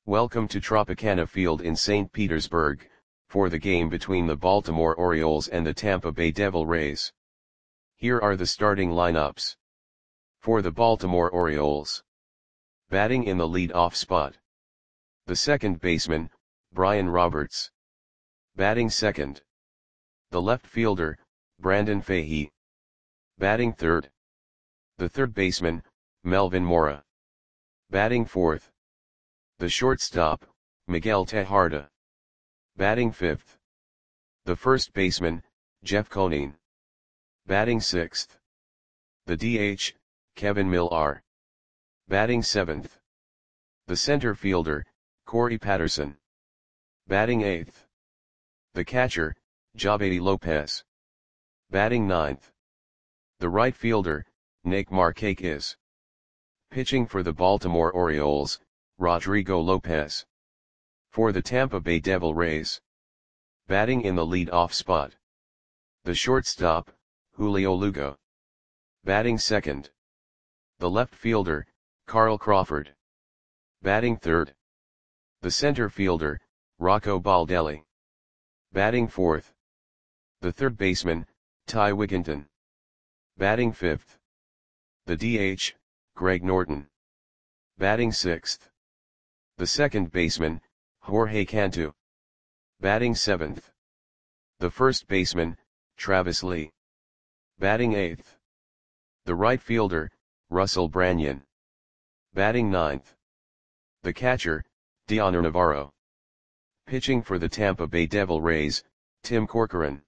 Welcome to Tropicana Field in St. Petersburg, for the game between the Baltimore Orioles and the Tampa Bay Devil Rays. Here are the starting lineups. For the Baltimore Orioles. Batting in the lead-off spot. The second baseman, Brian Roberts. Batting second. The left fielder, Brandon Fahey. Batting third. The third baseman, Melvin Mora. Batting fourth. The shortstop, Miguel Tejada. Batting fifth. The first baseman, Jeff Conine. Batting sixth. The DH, Kevin Millar. Batting seventh. The center fielder, Corey Patterson. Batting eighth. The catcher, Javedi Lopez. Batting ninth. The right fielder, Nick Markakis. Pitching for the Baltimore Orioles, Rodrigo Lopez. For the Tampa Bay Devil Rays. Batting in the lead-off spot. The shortstop, Julio Lugo. Batting second. The left fielder, Carl Crawford. Batting third. The center fielder, Rocco Baldelli. Batting fourth. The third baseman, Ty Wigginton. Batting fifth. The DH, Greg Norton. Batting sixth. The second baseman, Jorge Cantu. Batting seventh. The first baseman, Travis Lee. Batting eighth. The right fielder, Russell Branyan. Batting ninth. The catcher, Dioner Navarro. Pitching for the Tampa Bay Devil Rays, Tim Corcoran.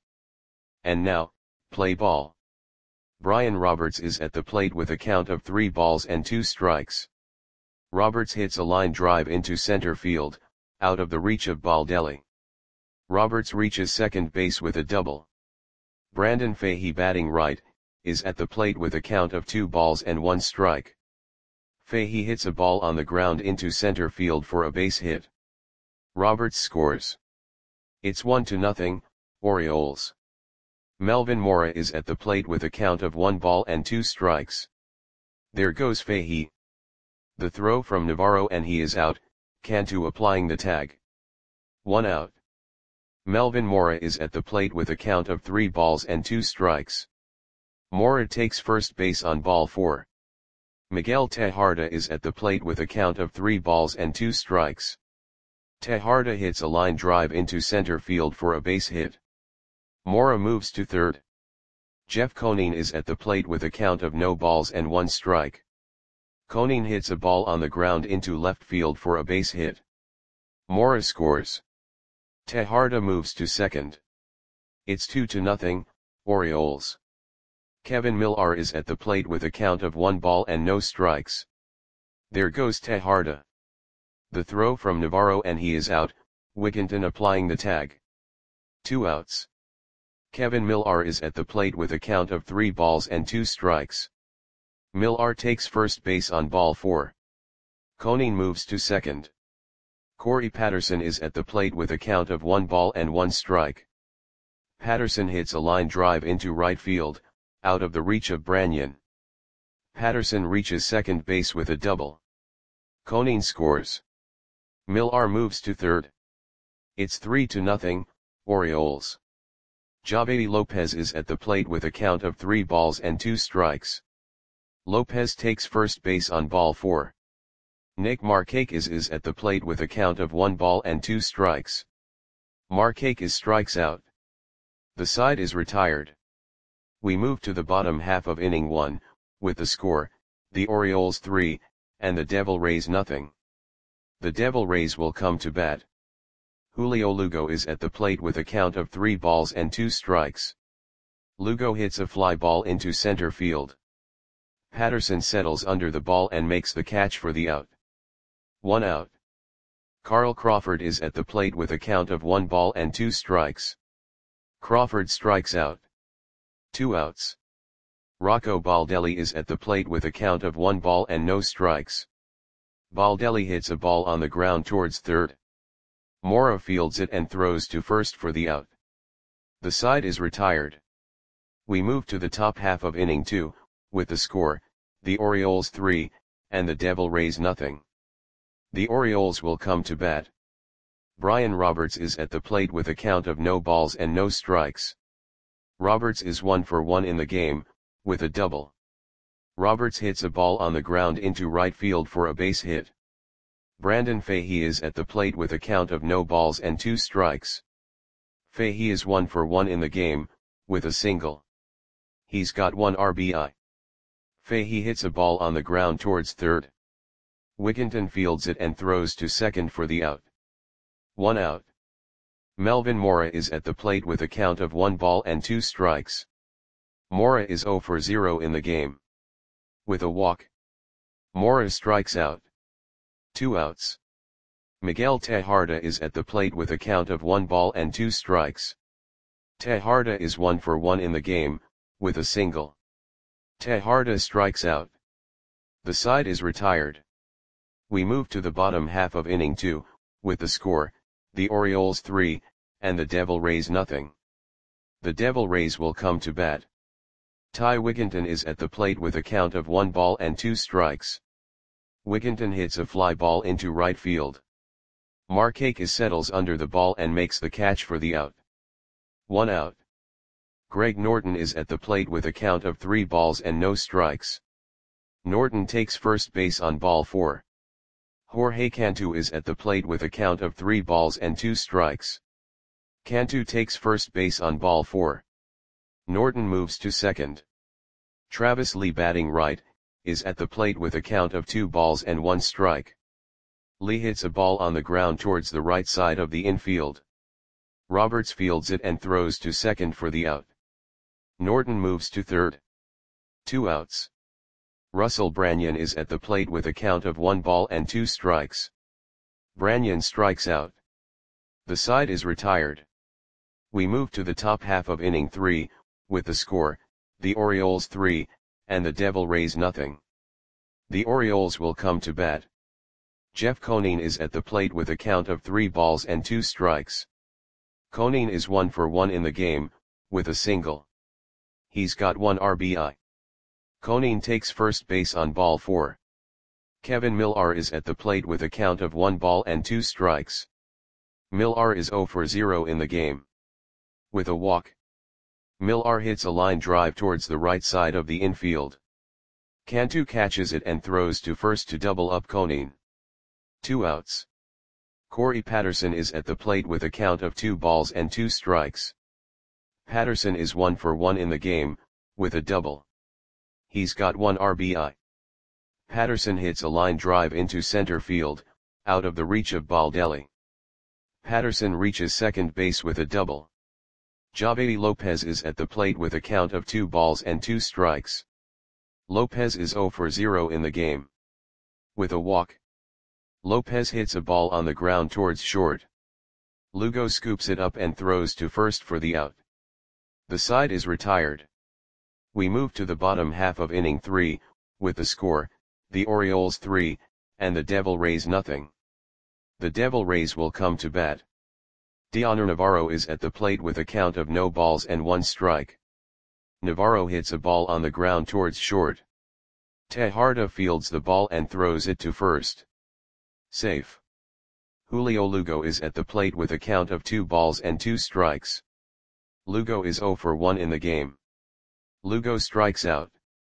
And now, play ball. Brian Roberts is at the plate with a count of 3 balls and 2 strikes. Roberts hits a line drive into center field, out of the reach of Baldelli. Roberts reaches second base with a double. Brandon Fahey, batting right, is at the plate with a count of 2 balls and 1 strike. Fahey hits a ball on the ground into center field for a base hit. Roberts scores. It's 1-0, Orioles. Melvin Mora is at the plate with a count of 1 ball and 2 strikes. There goes Fahey. The throw from Navarro and he is out, Cantu applying the tag. 1 out. Melvin Mora is at the plate with a count of 3 balls and 2 strikes. Mora takes first base on ball 4. Miguel Tejada is at the plate with a count of 3 balls and 2 strikes. Tejada hits a line drive into center field for a base hit. Mora moves to third. Jeff Conine is at the plate with a count of no balls and 1 strike. Conine hits a ball on the ground into left field for a base hit. Mora scores. Tejada moves to second. It's 2-0, Orioles. Kevin Millar is at the plate with a count of 1 ball and no strikes. There goes Tejada. The throw from Navarro and he is out, Wigginton applying the tag. 2 outs. Kevin Millar is at the plate with a count of 3 balls and 2 strikes. Millar takes first base on ball 4. Conine moves to second. Corey Patterson is at the plate with a count of 1 ball and 1 strike. Patterson hits a line drive into right field, out of the reach of Branyan. Patterson reaches second base with a double. Conine scores. Millar moves to third. It's 3-0, Orioles. Javedi Lopez is at the plate with a count of 3 balls and 2 strikes. Lopez takes first base on ball 4. Nick Markakis is at the plate with a count of 1 ball and 2 strikes. Markakis strikes out. The side is retired. We move to the bottom half of inning 1, with the score, the Orioles 3, and the Devil Rays 0. The Devil Rays will come to bat. Julio Lugo is at the plate with a count of 3 balls and 2 strikes. Lugo hits a fly ball into center field. Patterson settles under the ball and makes the catch for the out. 1 out. Carl Crawford is at the plate with a count of 1 ball and 2 strikes. Crawford strikes out. 2 outs. Rocco Baldelli is at the plate with a count of 1 ball and no strikes. Baldelli hits a ball on the ground towards third. Mora fields it and throws to first for the out. The side is retired. We move to the top half of inning 2, with the score, the Orioles 3, and the Devil Rays 0. The Orioles will come to bat. Brian Roberts is at the plate with a count of no balls and no strikes. Roberts is 1 for 1 in the game, with a double. Roberts hits a ball on the ground into right field for a base hit. Brandon Fahey is at the plate with a count of no balls and 2 strikes. Fahey is 1 for 1 in the game, with a single. He's got 1 RBI. Fahey hits a ball on the ground towards third. Wigginton fields it and throws to second for the out. 1 out. Melvin Mora is at the plate with a count of 1 ball and 2 strikes. Mora is 0 for 0 in the game. With a walk. Mora strikes out. 2 outs. Miguel Tejada is at the plate with a count of 1 ball and 2 strikes. Tejada is 1 for 1 in the game, with a single. Tejada strikes out. The side is retired. We move to the bottom half of inning 2, with the score, the Orioles 3, and the Devil Rays nothing. The Devil Rays will come to bat. Ty Wigginton is at the plate with a count of 1 ball and 2 strikes. Wigginton hits a fly ball into right field. Markakis settles under the ball and makes the catch for the out. 1 out. Greg Norton is at the plate with a count of 3 balls and no strikes. Norton takes first base on ball 4. Jorge Cantu is at the plate with a count of 3 balls and 2 strikes. Cantu takes first base on ball 4. Norton moves to second. Travis Lee, batting right, is at the plate with a count of 2 balls and 1 strike. Lee hits a ball on the ground towards the right side of the infield. Roberts fields it and throws to second for the out. Norton moves to third. 2 outs. Russell Branyan is at the plate with a count of 1 ball and 2 strikes. Branyan strikes out. The side is retired. We move to the top half of inning 3, with the score, the Orioles 3, and the Devil Rays nothing. The Orioles will come to bat. Jeff Conine is at the plate with a count of 3 balls and 2 strikes. Conine is 1 for 1 in the game, with a single. He's got 1 RBI. Conine takes first base on ball 4. Kevin Millar is at the plate with a count of 1 ball and 2 strikes. Millar is 0 for 0 in the game. With a walk. Millar hits a line drive towards the right side of the infield. Cantu catches it and throws to first to double up Conine. 2 outs. Corey Patterson is at the plate with a count of 2 balls and 2 strikes. Patterson is 1 for 1 in the game, with a double. He's got 1 RBI. Patterson hits a line drive into center field, out of the reach of Baldelli. Patterson reaches second base with a double. Javier Lopez is at the plate with a count of 2 balls and 2 strikes. Lopez is 0 for 0 in the game. With a walk. Lopez hits a ball on the ground towards short. Lugo scoops it up and throws to first for the out. The side is retired. We move to the bottom half of inning 3, with the score, the Orioles 3, and the Devil Rays nothing. The Devil Rays will come to bat. Dioner Navarro is at the plate with a count of no balls and 1 strike. Navarro hits a ball on the ground towards short. Tejada fields the ball and throws it to first. Safe. Julio Lugo is at the plate with a count of 2 balls and 2 strikes. Lugo is 0 for 1 in the game. Lugo strikes out.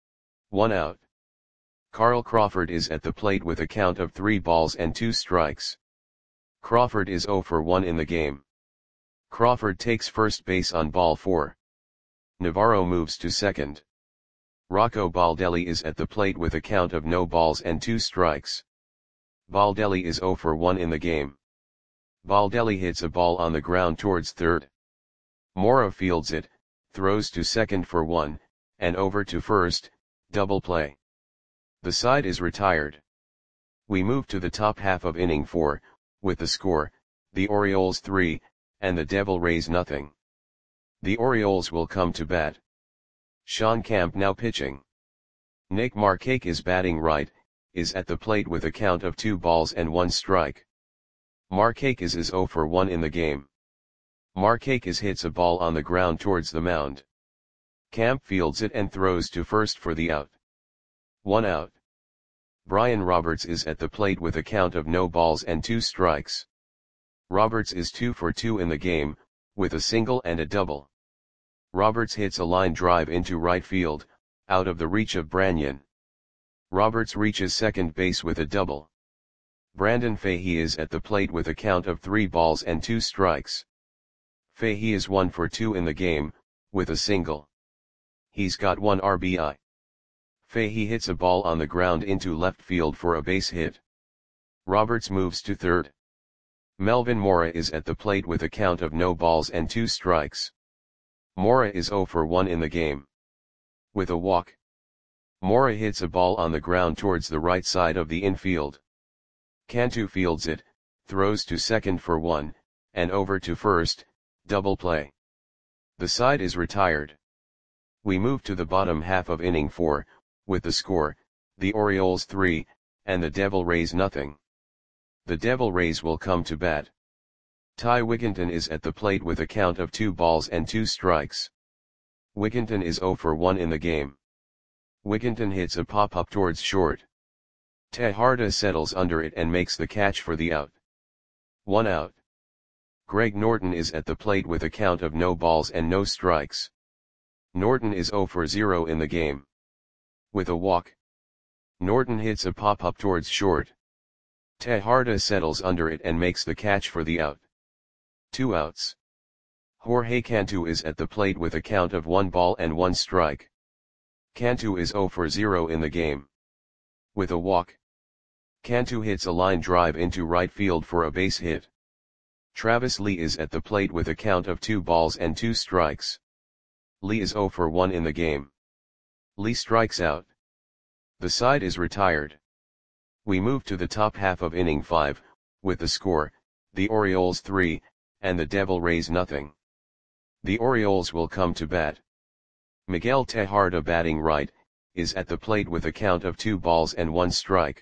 1 out. Carl Crawford is at the plate with a count of 3 balls and 2 strikes. Crawford is 0 for 1 in the game. Crawford takes first base on ball 4. Navarro moves to second. Rocco Baldelli is at the plate with a count of no balls and 2 strikes. Baldelli is 0 for 1 in the game. Baldelli hits a ball on the ground towards third. Mora fields it, throws to second for 1, and over to first, double play. The side is retired. We move to the top half of inning 4, with the score, the Orioles 3, and the Devil Rays nothing. The Orioles will come to bat. Sean Camp now pitching. Nick Markakis batting right, is at the plate with a count of 2 balls and 1 strike. Markakis is 0 for 1 in the game. Markakis hits a ball on the ground towards the mound. Camp fields it and throws to first for the out. 1 out. Brian Roberts is at the plate with a count of no balls and 2 strikes. Roberts is 2 for 2 in the game, with a single and a double. Roberts hits a line drive into right field, out of the reach of Branyan. Roberts reaches second base with a double. Brandon Fahey is at the plate with a count of 3 balls and 2 strikes. Fahey is 1 for 2 in the game, with a single. He's got 1 RBI. Fahey hits a ball on the ground into left field for a base hit. Roberts moves to third. Melvin Mora is at the plate with a count of no balls and 2 strikes. Mora is 0 for 1 in the game. With a walk. Mora hits a ball on the ground towards the right side of the infield. Cantu fields it, throws to second for 1, and over to first, double play. The side is retired. We move to the bottom half of inning 4, with the score, the Orioles 3, and the Devil Rays nothing. The Devil Rays will come to bat. Ty Wigginton is at the plate with a count of 2 balls and 2 strikes. Wigginton is 0 for 1 in the game. Wigginton hits a pop-up towards short. Tejada settles under it and makes the catch for the out. 1 out. Greg Norton is at the plate with a count of no balls and no strikes. Norton is 0 for 0 in the game. With a walk. Norton hits a pop-up towards short. Tejada settles under it and makes the catch for the out. 2 outs. Jorge Cantu is at the plate with a count of 1 ball and 1 strike. Cantu is 0 for 0 in the game. With a walk. Cantu hits a line drive into right field for a base hit. Travis Lee is at the plate with a count of 2 balls and 2 strikes. Lee is 0 for 1 in the game. Lee strikes out. The side is retired. We move to the top half of inning 5, with the score, the Orioles 3, and the Devil Rays nothing. The Orioles will come to bat. Miguel Tejada batting right, is at the plate with a count of 2 balls and 1 strike.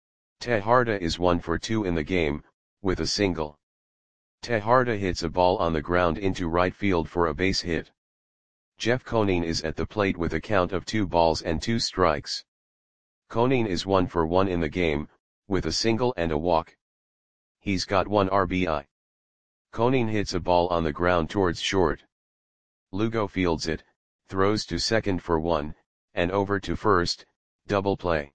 Tejada is 1 for 2 in the game, with a single. Tejada hits a ball on the ground into right field for a base hit. Jeff Conine is at the plate with a count of 2 balls and 2 strikes. Conine is 1 for 1 in the game, with a single and a walk. He's got 1 RBI. Conine hits a ball on the ground towards short. Lugo fields it, throws to second for 1, and over to first, double play.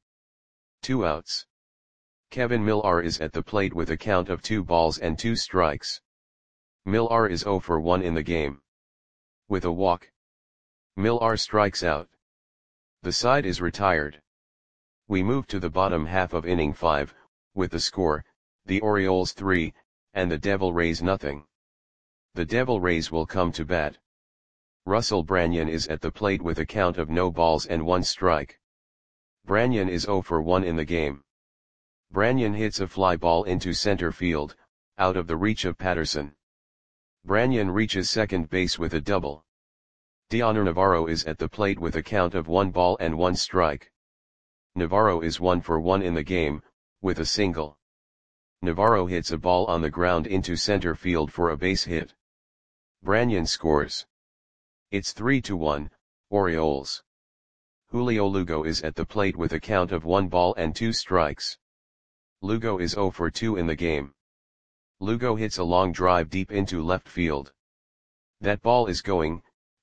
2 outs. Kevin Millar is at the plate with a count of 2 balls and 2 strikes. Millar is 0 for 1 in the game. With a walk. Millar strikes out. The side is retired. We move to the bottom half of inning 5, with the score, the Orioles 3, and the Devil Rays nothing. The Devil Rays will come to bat. Russell Branyan is at the plate with a count of no balls and 1 strike. Branyan is 0 for 1 in the game. Branyan hits a fly ball into center field, out of the reach of Patterson. Branyan reaches second base with a double. Dioner Navarro is at the plate with a count of 1 ball and 1 strike. Navarro is 1 for 1 in the game, with a single. Navarro hits a ball on the ground into center field for a base hit. Branyan scores. It's 3-1, Orioles. Julio Lugo is at the plate with a count of 1 ball and 2 strikes. Lugo is 0 for 2 in the game. Lugo hits a long drive deep into left field. That ball is gone.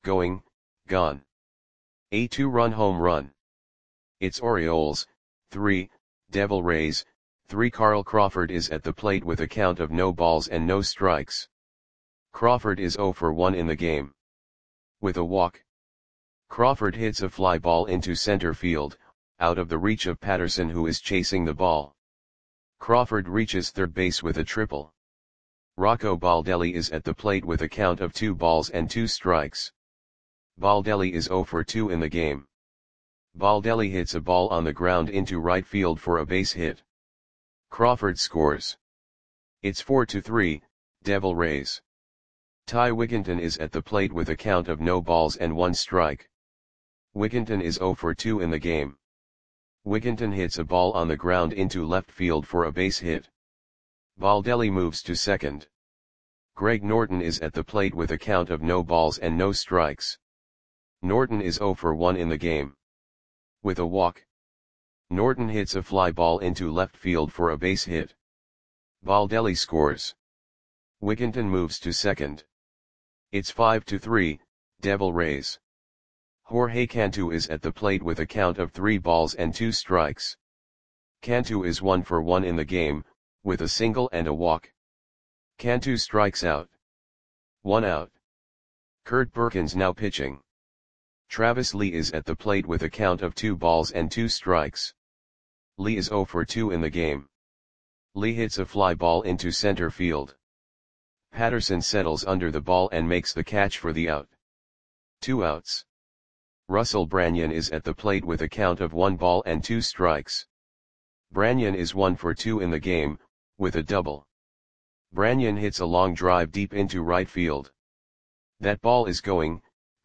A 2-run home run. It's Orioles, 3, Devil Rays, 3. Carl Crawford is at the plate with a count of no balls and no strikes. Crawford is 0 for 1 in the game. With a walk. Crawford hits a fly ball into center field, out of the reach of Patterson who is chasing the ball. Crawford reaches third base with a triple. Rocco Baldelli is at the plate with a count of 2 balls and 2 strikes. Baldelli is 0 for 2 in the game. Baldelli hits a ball on the ground into right field for a base hit. Crawford scores. It's 4-3, Devil Rays. Ty Wigginton is at the plate with a count of no balls and 1 strike. Wigginton is 0 for 2 in the game. Wigginton hits a ball on the ground into left field for a base hit. Baldelli moves to second. Greg Norton is at the plate with a count of no balls and no strikes. Norton is 0 for 1 in the game. With a walk. Norton hits a fly ball into left field for a base hit. Baldelli scores. Wigginton moves to second. It's 5-3, Devil Rays. Jorge Cantu is at the plate with a count of 3 balls and 2 strikes. Cantu is 1 for 1 in the game, with a single and a walk. Cantu strikes out. 1 out. Kurt Perkins now pitching. Travis Lee is at the plate with a count of 2 balls and 2 strikes. Lee is 0 for 2 in the game. Lee hits a fly ball into center field. Patterson settles under the ball and makes the catch for the out. 2 outs. Russell Branyan is at the plate with a count of 1 ball and 2 strikes. Branyan is 1 for 2 in the game, with a double. Branyan hits a long drive deep into right field. That ball is going,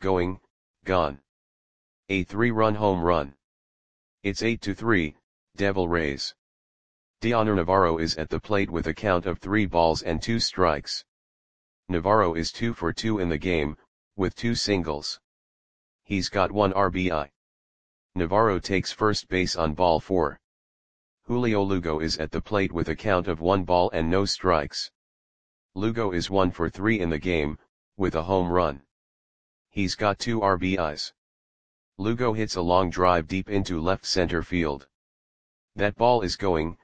gone. A 3-run home run. It's 8-3, Devil Rays. Dioner Navarro is at the plate with a count of 3 balls and 2 strikes. Navarro is 2 for 2 in the game, with 2 singles. He's got 1 RBI. Navarro takes first base on ball 4. Julio Lugo is at the plate with a count of 1 ball and no strikes. Lugo is 1 for 3 in the game, with a home run. He's got 2 RBIs. Lugo hits a long drive deep into left center field. That ball is going,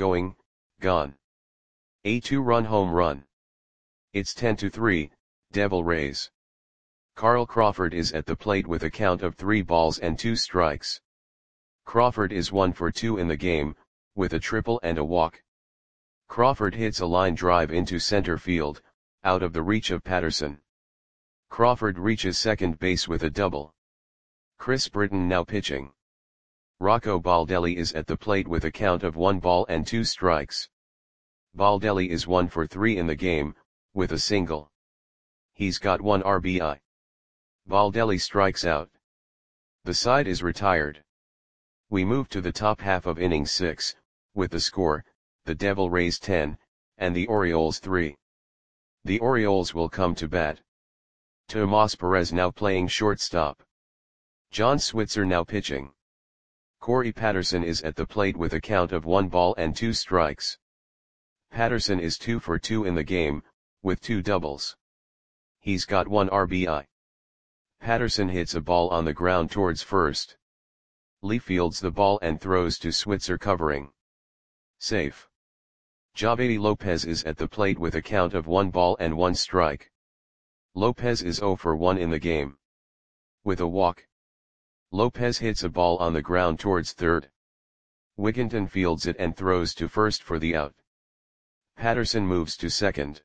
gone. A 2-run home run. It's 10-3, Devil Rays. Carl Crawford is at the plate with a count of 3 balls and 2 strikes. Crawford is 1 for 2 in the game, with a triple and a walk. Crawford hits a line drive into center field, out of the reach of Patterson. Crawford reaches second base with a double. Chris Britton now pitching. Rocco Baldelli is at the plate with a count of 1 ball and 2 strikes. Baldelli is 1 for 3 in the game, with a single. He's got 1 RBI. Baldelli strikes out. The side is retired. We move to the top half of inning 6, with the score, the Devil Rays 10, and the Orioles 3. The Orioles will come to bat. Tomas Perez now playing shortstop. John Switzer now pitching. Corey Patterson is at the plate with a count of 1 ball and 2 strikes. Patterson is 2 for 2 in the game, with 2 doubles. He's got 1 RBI. Patterson hits a ball on the ground towards first. Lee fields the ball and throws to Switzer covering. Safe. Javedi Lopez is at the plate with a count of 1 ball and 1 strike. Lopez is 0 for 1 in the game. With a walk. Lopez hits a ball on the ground towards third. Wigginton fields it and throws to first for the out. Patterson moves to second.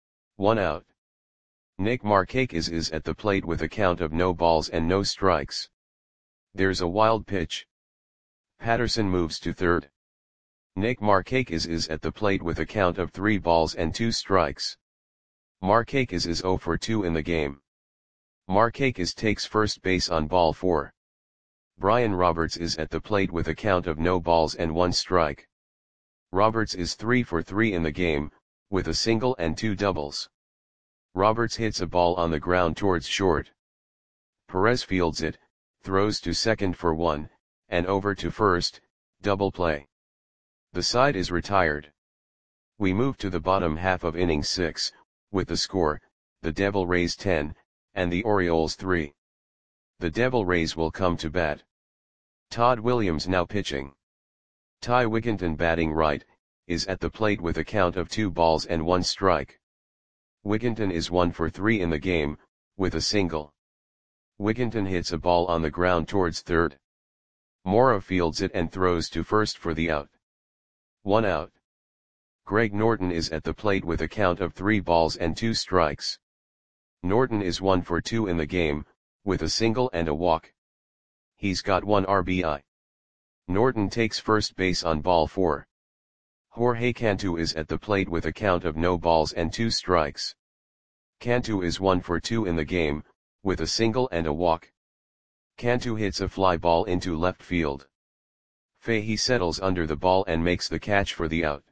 1 out. Nick Markakis is at the plate with a count of no balls and no strikes. There's a wild pitch. Patterson moves to third. Nick Markakis is at the plate with a count of 3 balls and 2 strikes. Markakis is 0 for 2 in the game. Markakis takes first base on ball 4. Brian Roberts is at the plate with a count of no balls and 1 strike. Roberts is 3 for 3 in the game, with a single and 2 doubles. Roberts hits a ball on the ground towards short. Perez fields it, throws to second for 1, and over to first, double play. The side is retired. We move to the bottom half of inning 6, with the score, the Devil Rays 10, and the Orioles 3. The Devil Rays will come to bat. Todd Williams now pitching. Ty Wigginton batting right, is at the plate with a count of 2 balls and 1 strike. Wigginton is 1 for 3 in the game, with a single. Wigginton hits a ball on the ground towards third. Mora fields it and throws to first for the out. 1 out. Greg Norton is at the plate with a count of 3 balls and 2 strikes. Norton is 1 for 2 in the game, with a single and a walk. He's got 1 RBI. Norton takes first base on ball 4. Jorge Cantu is at the plate with a count of no balls and 2 strikes. Cantu is 1 for 2 in the game, with a single and a walk. Cantu hits a fly ball into left field. Fahey settles under the ball and makes the catch for the out.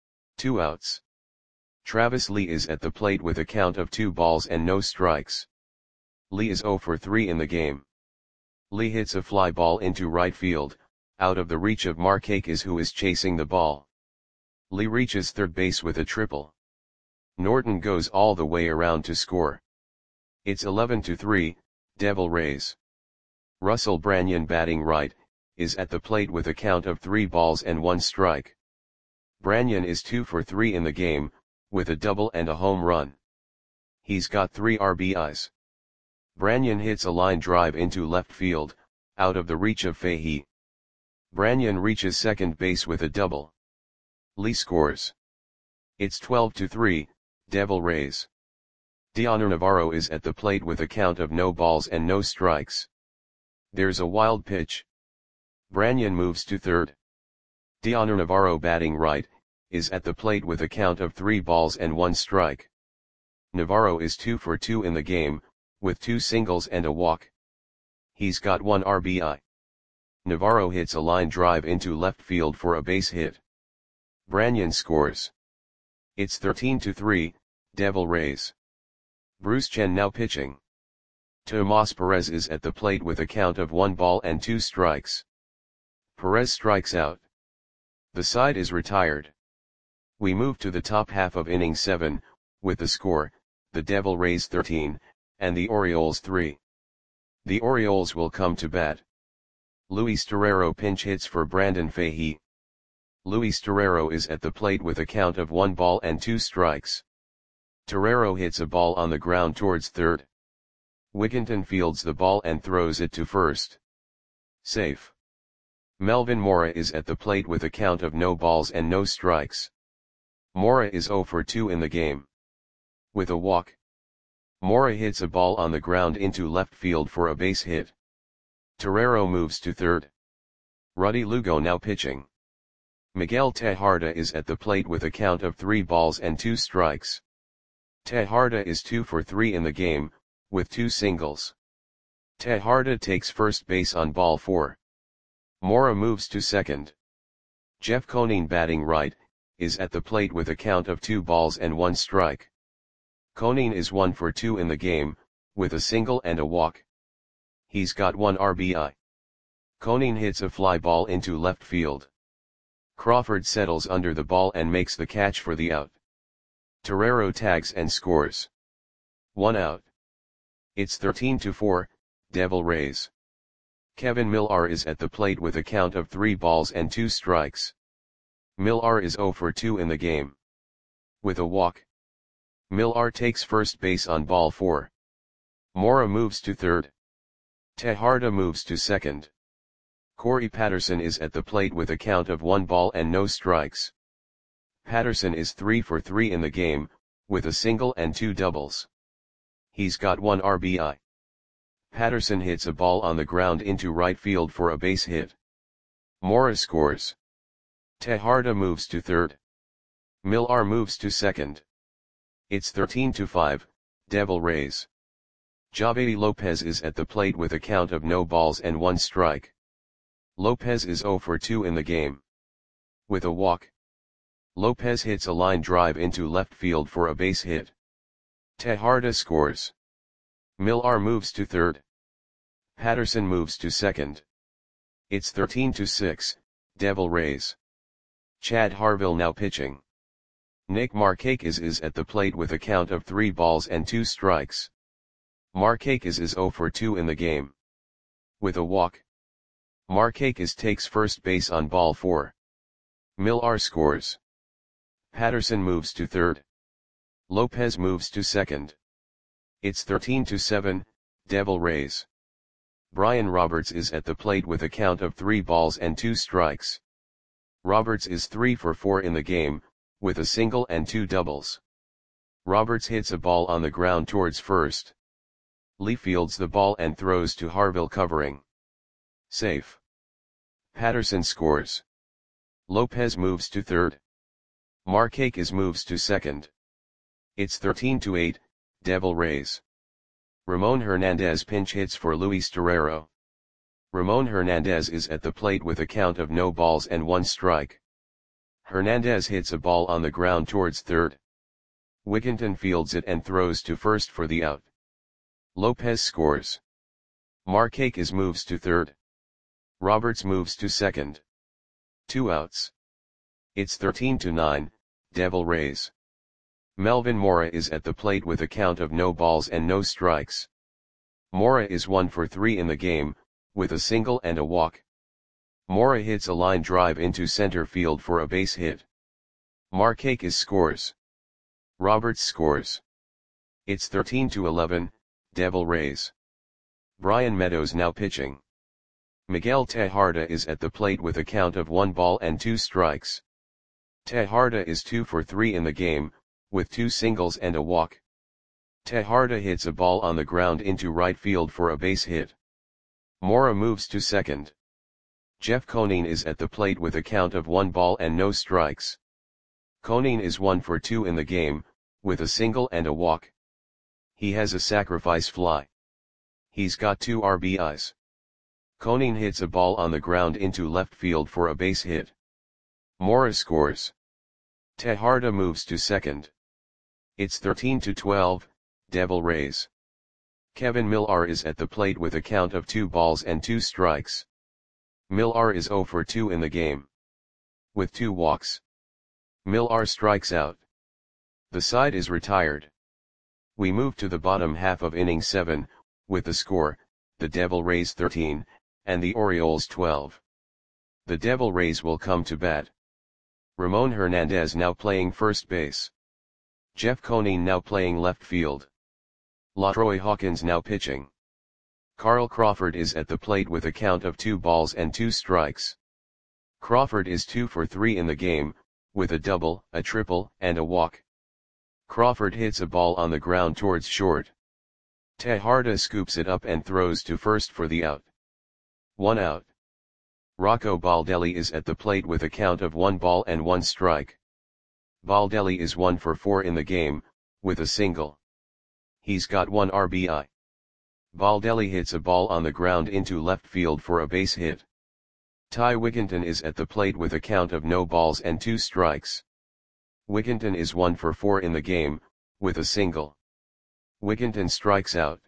2 outs. Travis Lee is at the plate with a count of 2 balls and no strikes. Lee is 0 for 3 in the game. Lee hits a fly ball into right field, out of the reach of Markakis, who is chasing the ball. Lee reaches third base with a triple. Norton goes all the way around to score. It's 11-3, Devil Rays. Russell Branyan, batting right, is at the plate with a count of 3 balls and 1 strike. Branyan is 2 for 3 in the game, with a double and a home run. He's got 3 RBIs. Branyan hits a line drive into left field, out of the reach of Fahey. Branyan reaches second base with a double. Lee scores. It's 12-3, Devil Rays. Dioner Navarro is at the plate with a count of no balls and no strikes. There's a wild pitch. Branyan moves to third. Dioner Navarro, batting right, is at the plate with a count of 3 balls and 1 strike. Navarro is 2 for 2 in the game, with 2 singles and a walk. He's got 1 RBI. Navarro hits a line drive into left field for a base hit. Branyan scores. It's 13-3, Devil Rays. Bruce Chen now pitching. Tomas Perez is at the plate with a count of 1 ball and 2 strikes. Perez strikes out. The side is retired. We move to the top half of inning 7, with the score, the Devil Rays 13, and the Orioles 3. The Orioles will come to bat. Luis Torrero pinch hits for Brandon Fahey. Luis Torrero is at the plate with a count of 1 ball and 2 strikes. Torrero hits a ball on the ground towards third. Wigginton fields the ball and throws it to first. Safe. Melvin Mora is at the plate with a count of no balls and no strikes. Mora is 0 for 2 in the game. With a walk. Mora hits a ball on the ground into left field for a base hit. Torrero moves to third. Ruddy Lugo now pitching. Miguel Tejada is at the plate with a count of 3 balls and 2 strikes. Tejada is 2 for 3 in the game, with 2 singles. Tejada takes first base on ball 4. Mora moves to second. Jeff Conine, batting right, is at the plate with a count of 2 balls and 1 strike. Conine is 1 for 2 in the game, with a single and a walk. He's got 1 RBI. Conine hits a fly ball into left field. Crawford settles under the ball and makes the catch for the out. Torrero tags and scores. 1 out. It's 13-4, Devil Rays. Kevin Millar is at the plate with a count of 3 balls and 2 strikes. Millar is 0 for 2 in the game. With a walk. Millar takes first base on ball 4. Mora moves to third. Tejada moves to second. Corey Patterson is at the plate with a count of 1 ball and no strikes. Patterson is 3 for 3 in the game, with a single and 2 doubles. He's got 1 RBI. Patterson hits a ball on the ground into right field for a base hit. Mora scores. Tejada moves to third. Millar moves to second. It's 13-5, Devil Rays. Javedi Lopez is at the plate with a count of no balls and 1 strike. Lopez is 0 for 2 in the game. With a walk. Lopez hits a line drive into left field for a base hit. Tejada scores. Millar moves to third. Patterson moves to second. It's 13-6, Devil Rays. Chad Harville now pitching. Nick Markakis is at the plate with a count of 3 balls and 2 strikes. Markakis is 0 for 2 in the game. With a walk. Markakis takes first base on ball 4. Millar scores. Patterson moves to third. Lopez moves to second. It's 13-7, Devil Rays. Brian Roberts is at the plate with a count of 3 balls and 2 strikes. Roberts is 3 for 4 in the game, with a single and 2 doubles. Roberts hits a ball on the ground towards first. Lee fields the ball and throws to Harville covering. Safe. Patterson scores. Lopez moves to third. Markakis moves to second. It's 13-8, Devil Rays. Ramon Hernandez pinch hits for Luis Torrero. Ramon Hernandez is at the plate with a count of no balls and 1 strike. Hernandez hits a ball on the ground towards third. Wigginton fields it and throws to first for the out. Lopez scores. Markakis moves to third. Roberts moves to second. 2 outs. It's 13-9, Devil Rays. Melvin Mora is at the plate with a count of no balls and no strikes. Mora is 1 for 3 in the game, with a single and a walk. Mora hits a line drive into center field for a base hit. Markakis scores. Roberts scores. It's 13-11, Devil Rays. Brian Meadows now pitching. Miguel Tejada is at the plate with a count of 1 ball and 2 strikes. Tejada is 2 for 3 in the game, with 2 singles and a walk. Tejada hits a ball on the ground into right field for a base hit. Mora moves to second. Jeff Conine is at the plate with a count of 1 ball and no strikes. Conine is 1 for 2 in the game, with a single and a walk. He has a sacrifice fly. He's got 2 RBIs. Conine hits a ball on the ground into left field for a base hit. Mora scores. Tejada moves to second. It's 13-12, Devil Rays. Kevin Millar is at the plate with a count of 2 balls and 2 strikes. Millar is 0 for 2 in the game. With 2 walks. Millar strikes out. The side is retired. We move to the bottom half of inning 7, with the score, the Devil Rays 13, and the Orioles 12. The Devil Rays will come to bat. Ramon Hernandez now playing first base. Jeff Conine now playing left field. LaTroy Hawkins now pitching. Carl Crawford is at the plate with a count of 2 balls and 2 strikes. Crawford is 2 for 3 in the game, with a double, a triple, and a walk. Crawford hits a ball on the ground towards short. Tejada scoops it up and throws to first for the out. 1 out. Rocco Baldelli is at the plate with a count of 1 ball and 1 strike. Baldelli is 1 for 4 in the game, with a single. He's got 1 RBI. Baldelli hits a ball on the ground into left field for a base hit. Ty Wigginton is at the plate with a count of no balls and 2 strikes. Wigginton is 1 for 4 in the game, with a single. Wigginton strikes out.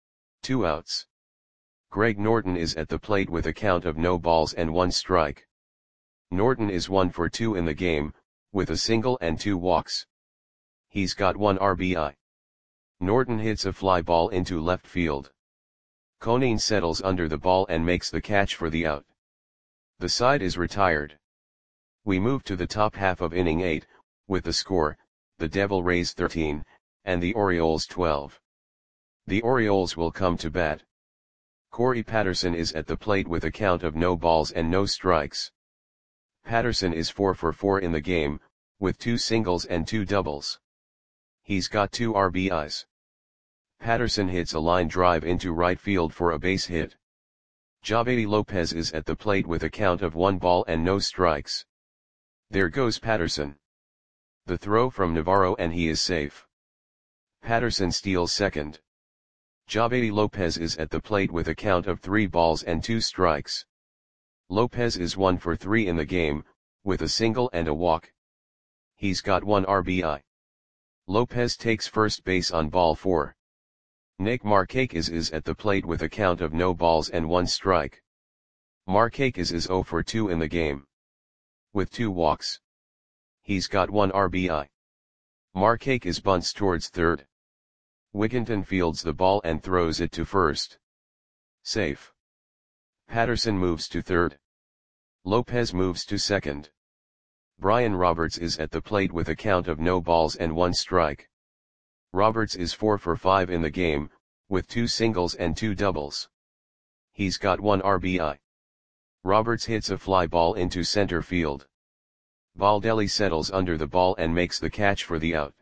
2 outs. Greg Norton is at the plate with a count of no balls and 1 strike. Norton is 1 for 2 in the game, with a single and 2 walks. He's got 1 RBI. Norton hits a fly ball into left field. Conine settles under the ball and makes the catch for the out. The side is retired. We move to the top half of inning 8, with the score, the Devil Rays 13, and the Orioles 12. The Orioles will come to bat. Corey Patterson is at the plate with a count of no balls and no strikes. Patterson is 4 for 4 in the game, with 2 singles and 2 doubles. He's got 2 RBIs. Patterson hits a line drive into right field for a base hit. Javedi Lopez is at the plate with a count of 1 ball and no strikes. There goes Patterson. The throw from Navarro and he is safe. Patterson steals second. Javedi Lopez is at the plate with a count of 3 balls and 2 strikes. Lopez is 1 for 3 in the game, with a single and a walk. He's got 1 RBI. Lopez takes first base on ball 4. Nick Markakis is at the plate with a count of no balls and 1 strike. Markakis is 0 for 2 in the game. With 2 walks. He's got 1 RBI. Markakis bunts towards third. Wigginton fields the ball and throws it to first. Safe. Patterson moves to third. Lopez moves to second. Brian Roberts is at the plate with a count of no balls and 1 strike. Roberts is 4 for 5 in the game, with 2 singles and 2 doubles. He's got 1 RBI. Roberts hits a fly ball into center field. Baldelli settles under the ball and makes the catch for the out.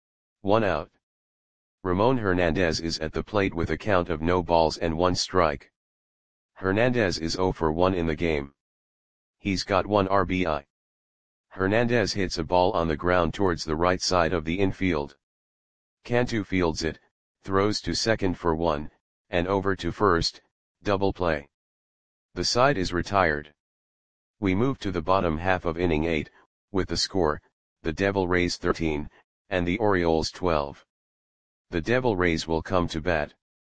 1 out. Ramon Hernandez is at the plate with a count of no balls and 1 strike. Hernandez is 0 for 1 in the game. He's got 1 RBI. Hernandez hits a ball on the ground towards the right side of the infield. Cantu fields it, throws to second for 1, and over to first, double play. The side is retired. We move to the bottom half of inning 8, with the score, the Devil Rays 13, and the Orioles 12. The Devil Rays will come to bat.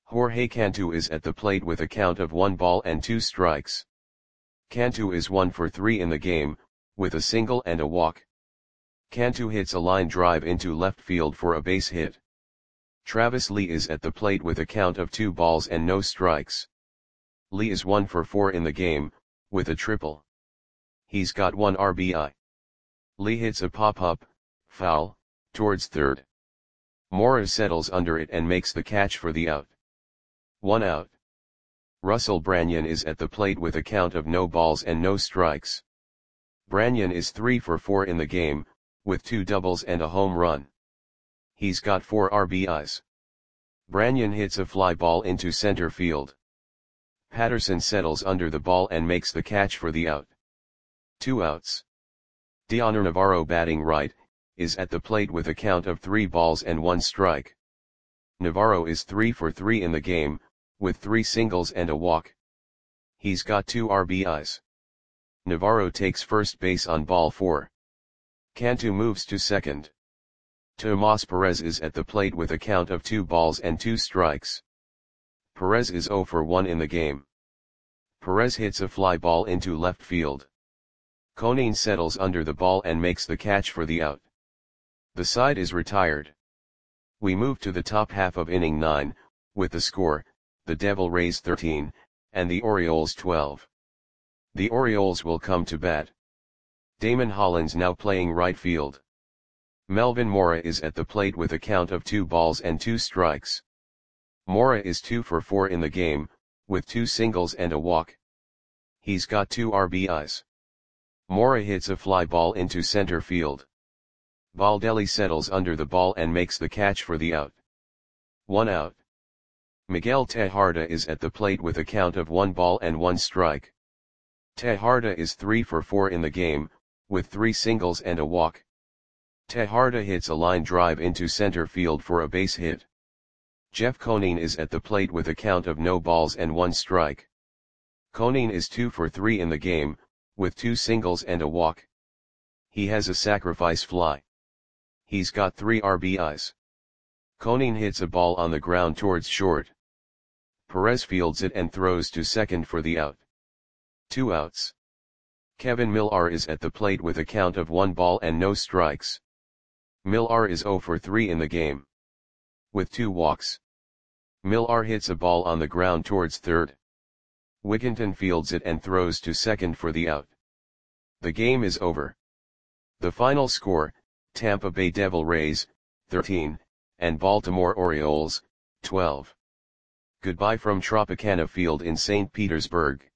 Jorge Cantu is at the plate with a count of 1 ball and 2 strikes. Cantu is 1 for 3 in the game, with a single and a walk. Cantu hits a line drive into left field for a base hit. Travis Lee is at the plate with a count of 2 balls and no strikes. Lee is 1 for 4 in the game, with a triple. He's got 1 RBI. Lee hits a pop-up, foul, towards third. Mora settles under it and makes the catch for the out. 1 out. Russell Branyan is at the plate with a count of no balls and no strikes. Branyan is 3 for 4 in the game, with 2 doubles and a home run. He's got 4 RBIs. Branyan hits a fly ball into center field. Patterson settles under the ball and makes the catch for the out. 2 outs. Dioner Navarro, batting right, is at the plate with a count of 3 balls and 1 strike. Navarro is 3 for 3 in the game, with 3 singles and a walk. He's got 2 RBIs. Navarro takes first base on ball 4. Cantu moves to second. Tomas Perez is at the plate with a count of 2 balls and 2 strikes. Perez is 0 for 1 in the game. Perez hits a fly ball into left field. Conine settles under the ball and makes the catch for the out. The side is retired. We move to the top half of inning 9, with the score, the Devil Rays 13, and the Orioles 12. The Orioles will come to bat. Damon Hollins now playing right field. Melvin Mora is at the plate with a count of 2 balls and 2 strikes. Mora is 2 for 4 in the game, with 2 singles and a walk. He's got 2 RBIs. Mora hits a fly ball into center field. Baldelli settles under the ball and makes the catch for the out. 1 out. Miguel Tejada is at the plate with a count of 1 ball and 1 strike. Tejada is 3 for 4 in the game, with 3 singles and a walk. Tejada hits a line drive into center field for a base hit. Jeff Conine is at the plate with a count of no balls and 1 strike. Conine is 2 for 3 in the game, with 2 singles and a walk. He has a sacrifice fly. He's got 3 RBIs. Conine hits a ball on the ground towards short. Perez fields it and throws to second for the out. 2 outs. Kevin Millar is at the plate with a count of 1 ball and no strikes. Millar is 0 for 3 in the game, with 2 walks. Millar hits a ball on the ground towards third. Wigginton fields it and throws to second for the out. The game is over. The final score, Tampa Bay Devil Rays, 13, and Baltimore Orioles, 12. Goodbye from Tropicana Field in St. Petersburg.